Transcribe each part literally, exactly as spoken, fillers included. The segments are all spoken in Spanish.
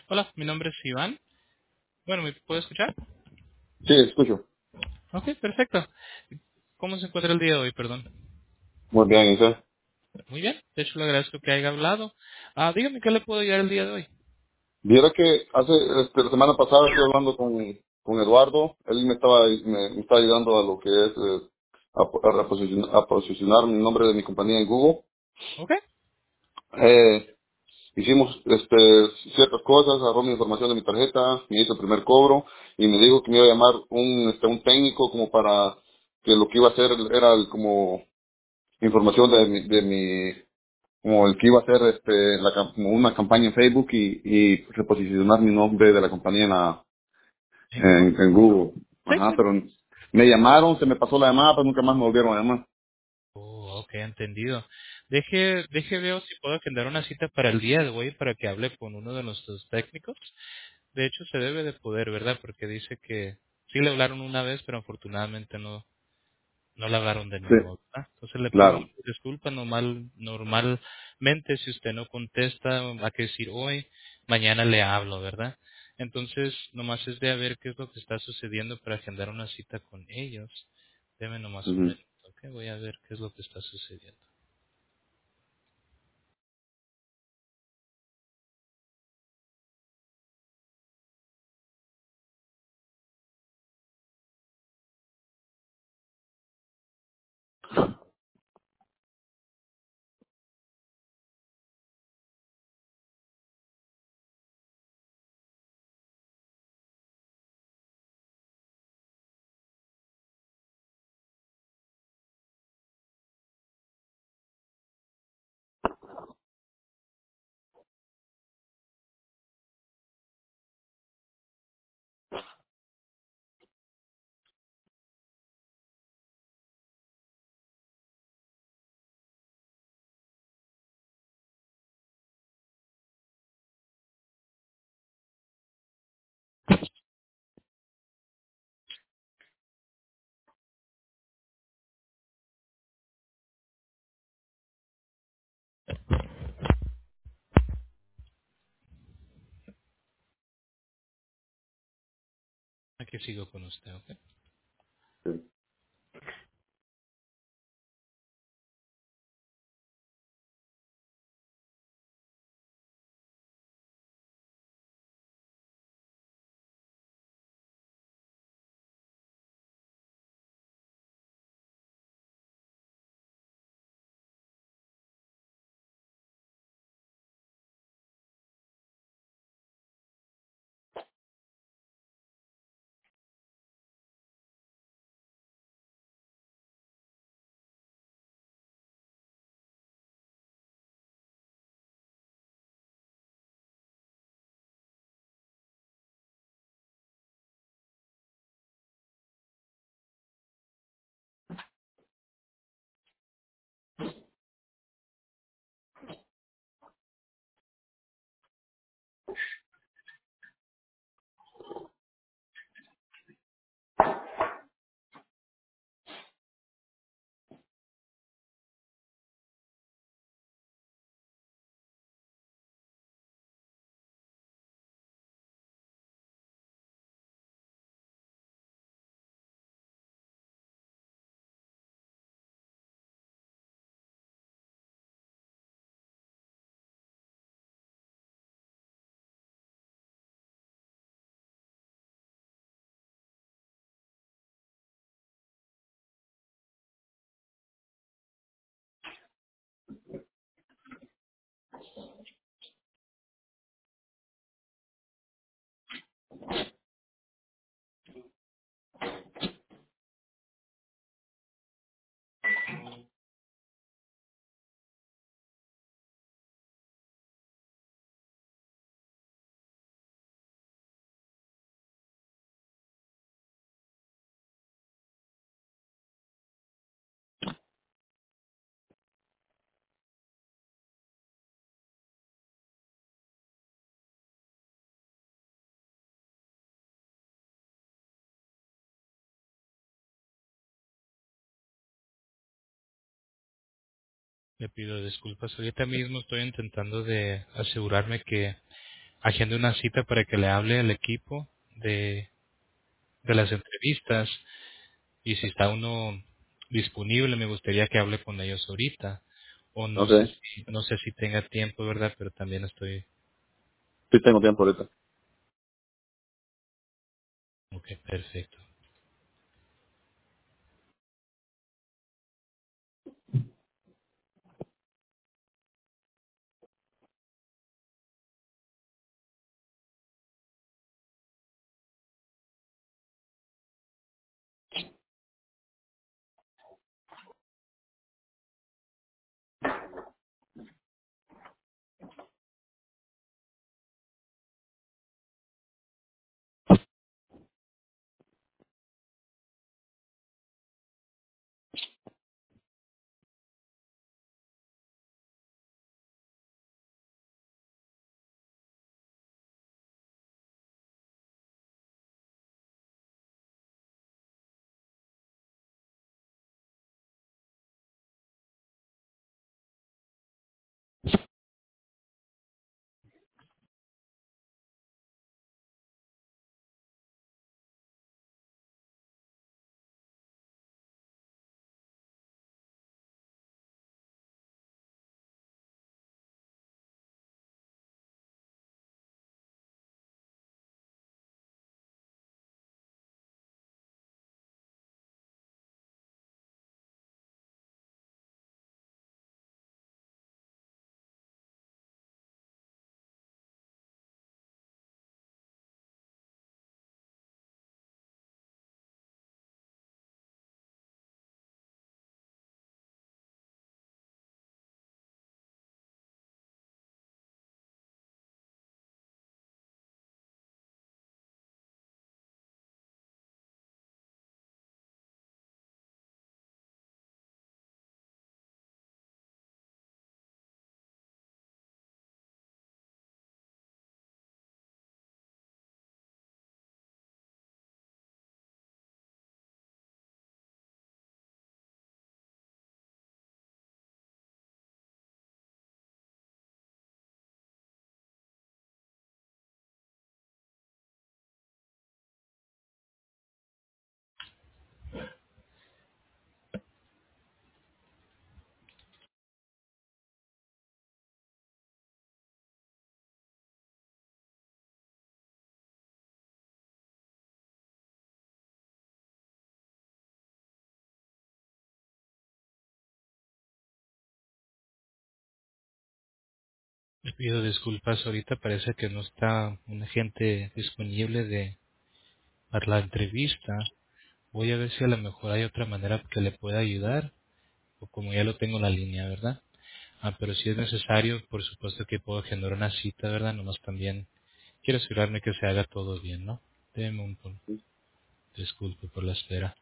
Hola, mi nombre es Iván. Bueno, ¿me puede escuchar? Sí, escucho. Ok, perfecto. ¿Cómo se encuentra el día de hoy, perdón? Muy bien, ¿y usted? Muy bien. De hecho, le agradezco que haya hablado. Ah, dígame, ¿qué le puedo ayudar el día de hoy? Viera que hace, este, la semana pasada estuve hablando con, con Eduardo. Él me estaba, me, me está ayudando a lo que es eh, a, a reposicionar, a posicionar mi nombre de mi compañía en Google. Ok. Eh, hicimos este, ciertas cosas, agarró mi información de mi tarjeta, me hizo el primer cobro y me dijo que me iba a llamar un, este, un técnico como para que lo que iba a hacer era el- como información de mi, de mi como el que iba a hacer este la, cam- como una campaña en Facebook y, y reposicionar mi nombre de la compañía en, la, ¿En Google? en, en Google. Sí, Ajá, sí. pero me llamaron, se me pasó la llamada, pero nunca más me volvieron a llamar. Oh, ok, entendido. Deje, deje veo si puedo agendar una cita para el día de hoy para que hable con uno de nuestros técnicos. De hecho, se debe de poder, ¿verdad? Porque dice que sí le hablaron una vez, pero afortunadamente no, no la hablaron de Sí, nuevo, ¿verdad? Entonces le pido claro. muchas disculpas. Normal, normalmente si usted no contesta, va a que decir hoy, mañana le hablo, ¿verdad? Entonces, nomás es de a ver qué es lo que está sucediendo para agendar una cita con ellos. Deme nomás un Ujú. minuto, ¿ok? Voy a ver qué es lo que está sucediendo. Aquí sigo con usted, ¿ok? Sí. Le pido disculpas. Ahorita mismo estoy intentando de asegurarme que agende una cita para que le hable al equipo de, de las entrevistas y si está uno disponible me gustaría que hable con ellos ahorita o no Ok. sé si, no sé si tenga tiempo, ¿verdad? Pero también estoy. Sí tengo tiempo ahorita. Ok, perfecto. Le pido disculpas, ahorita parece que no está un agente disponible de para la entrevista. Voy a ver si a lo mejor hay otra manera que le pueda ayudar o como ya lo tengo en la línea, ¿verdad? Ah, pero si es necesario, por supuesto que puedo generar una cita, ¿verdad? Nomás también quiero asegurarme que se haga todo bien, ¿no? Deme un, un- disculpe por la espera.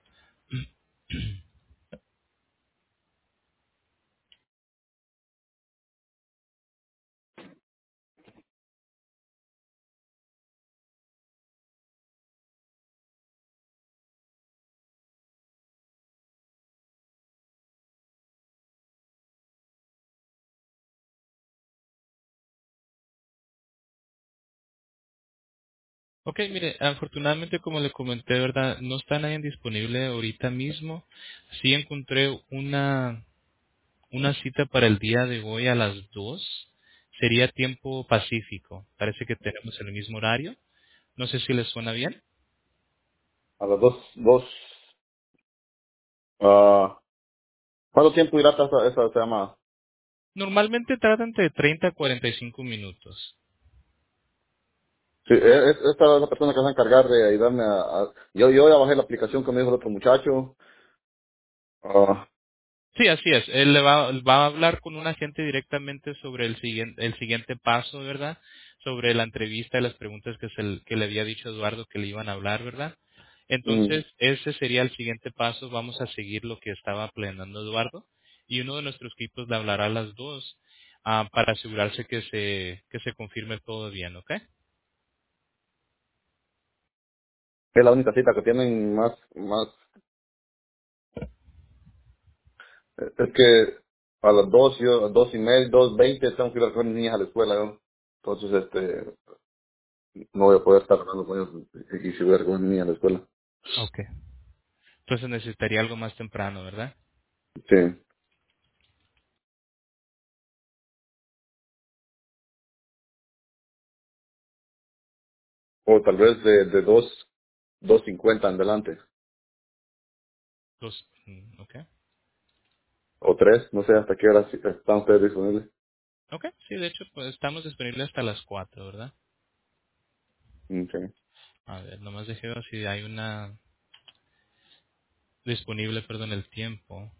Ok, mire, afortunadamente como le comenté, ¿verdad? No está nadie disponible ahorita mismo. Sí encontré una, una cita para el día de hoy a las dos. Sería tiempo pacífico. Parece que tenemos el mismo horario. No sé si les suena bien. A las dos, dos, ah, ¿cuánto tiempo irá esa, esa, esa llamada? Normalmente tarda entre treinta a cuarenta y cinco minutos. Sí, e- es, esta es la persona que se va a encargar de ayudarme a, a- yo, yo ya bajé la aplicación que me dijo el otro muchacho. Ah, Sí, así es. Él le va, va a hablar con un agente directamente sobre el siguiente, el siguiente paso, ¿verdad? Sobre la entrevista y las preguntas que, se, le- que le había dicho Eduardo que le iban a hablar, ¿verdad? mm, Entonces, ese sería el siguiente paso. Vamos a seguir lo que estaba planeando Eduardo y uno de nuestros equipos le hablará a las dos ah, para asegurarse que se, que se confirme todo bien, ¿ok? es la única cita que tienen más, más, es que a las dos, yo, a las dos y media, dos veinte tengo que ir a recoger a mis niñas a la escuela, yo. Entonces, este, no voy a poder estar hablando con ellos y, y si voy a recoger a mi niña a la escuela. Ok. Entonces necesitaría algo más temprano, ¿verdad? Sí. O tal vez de, de dos, dos cincuenta en adelante. Dos, mm, ok. O tres, no sé hasta qué hora sí están ustedes disponibles. Ok, sí, de hecho, pues estamos disponibles hasta las cuatro, ¿verdad? Okay. A ver, nomás dejé ver si hay una disponible, perdón, el tiempo.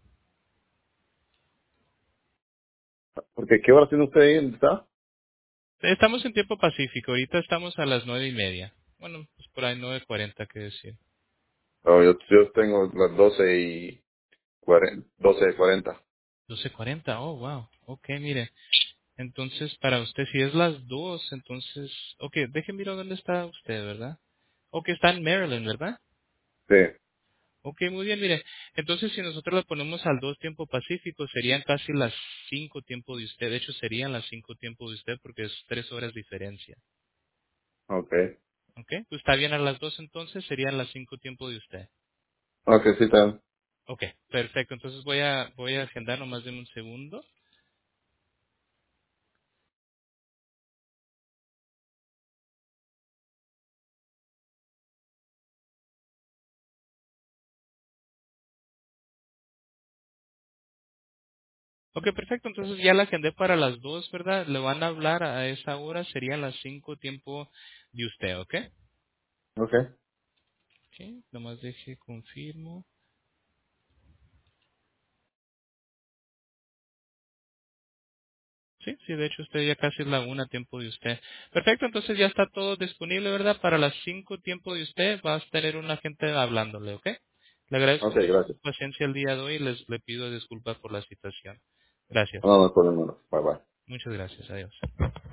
Porque ¿qué hora tiene usted ahí? ¿Dónde está? Estamos en tiempo pacífico, ahorita estamos a las nueve y media. Bueno, pues por ahí nueve cuarenta, qué decir. Oh, yo, yo tengo las doce y cuarenta, doce y cuarenta. Doce cuarenta, oh, wow. Ok, mire. Entonces, para usted, si es las dos, entonces... Ok, déjeme mirar dónde está usted, ¿verdad? Ok, está en Maryland, ¿verdad? Sí. Ok, muy bien, mire. Entonces, si nosotros la ponemos al dos tiempo pacífico, serían casi las cinco tiempo de usted. De hecho, serían las cinco tiempo de usted porque es tres horas diferencia. Okay. Ok, pues está bien a las dos entonces, serían las cinco tiempo de usted. Okay, sí, está bien. Ok, perfecto. Entonces voy a voy a agendar nomás de un segundo. Ok, perfecto. Entonces ya la agendé para las dos, ¿verdad? Le van a hablar a esa hora, serían las cinco tiempo de usted, ¿ok? Okay. Ok, nomás deje confirmo. Sí, sí, de hecho usted ya casi es la una tiempo de usted. Perfecto, entonces ya está todo disponible, ¿verdad? Para las cinco tiempo de usted vas a tener un agente hablándole, ¿ok? Le agradezco Okay, mucho su gracias. paciencia el día de hoy y les le pido disculpas por la situación. Gracias. No, no hay problema. No. Bye bye. Muchas gracias. Adiós.